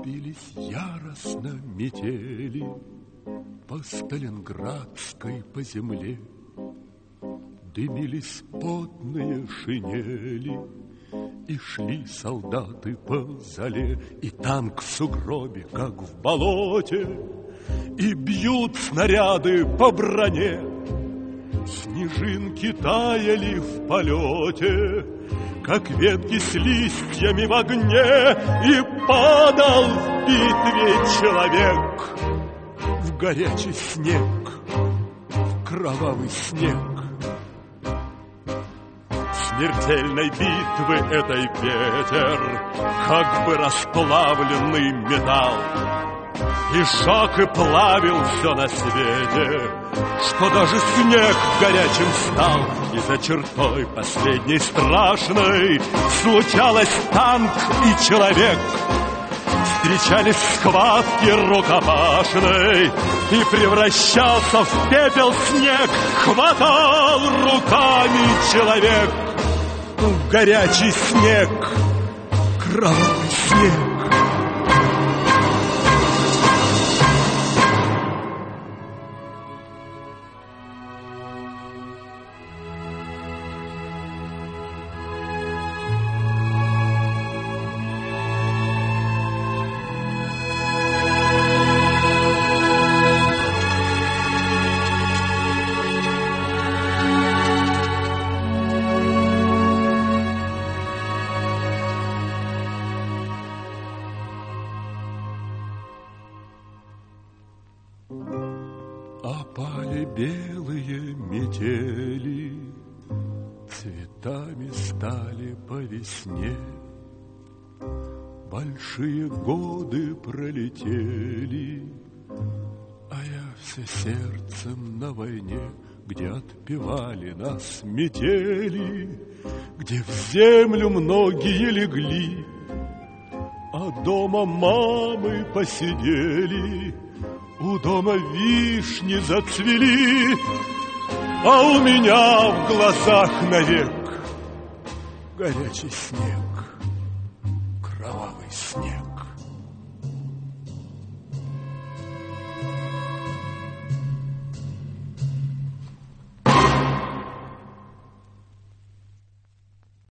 Бились яростно метели по Сталинградской, по земле. Дымились потные шинели, и шли солдаты по зале, и танк в сугробе, как в болоте, и бьют снаряды по броне. Снежинки таяли в полете, как ветки с листьями в огне, и падал в битве человек в горячий снег, в кровавый снег. Смертельной битвы этой ветер, как бы расплавленный металл, и сжег и плавил все на свете, что даже снег горячим стал. И за чертой последней страшной случалось танк и человек. Встречались в схватке рукопашной, и превращался в пепел снег. Хватал руками человек в горячий снег, кровавый снег. Опали белые метели, цветами стали по весне. Большие годы пролетели, а я все сердцем на войне, где отпевали нас метели, где в землю многие легли, а дома мамы посидели. У дома вишни зацвели, а у меня в глазах навек горячий снег, кровавый снег.